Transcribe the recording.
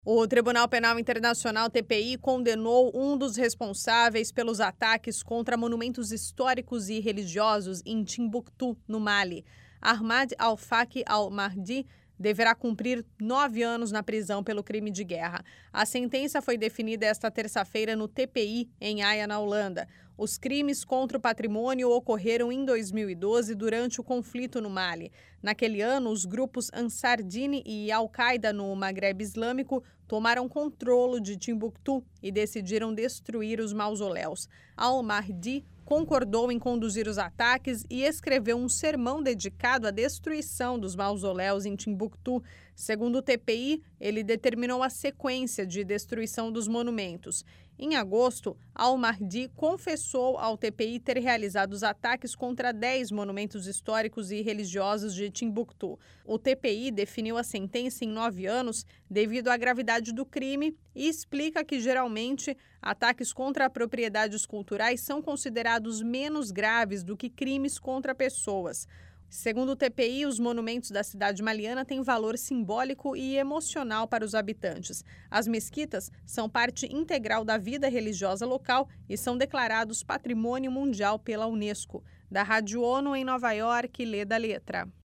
O Tribunal Penal Internacional TPI condenou um dos responsáveis pelos ataques contra monumentos históricos e religiosos em Timbuktu, no Mali. Ahmad Al-Faqi Al-Mahdi deverá cumprir 9 anos na prisão pelo crime de guerra. A sentença foi definida esta terça-feira no TPI, em Haia, na Holanda. Os crimes contra o patrimônio ocorreram em 2012, durante o conflito no Mali. Naquele ano, os grupos Ansar Dine e Al-Qaeda no Maghreb Islâmico tomaram controle de Timbuktu e decidiram destruir os mausoléus. Al-Mahdi concordou em conduzir os ataques e escreveu um sermão dedicado à destruição dos mausoléus em Timbuktu. Segundo o TPI, ele determinou a sequência de destruição dos monumentos. Em agosto, Al-Mahdi confessou ao TPI ter realizado os ataques contra 10 monumentos históricos e religiosos de Timbuktu. O TPI definiu a sentença em 9 anos devido à gravidade do crime e explica que, geralmente, ataques contra propriedades culturais são considerados menos graves do que crimes contra pessoas. Segundo o TPI, os monumentos da cidade maliana têm valor simbólico e emocional para os habitantes. As mesquitas são parte integral da vida religiosa local e são declarados Patrimônio Mundial pela Unesco. Da Rádio ONU em Nova York, Leda Letra.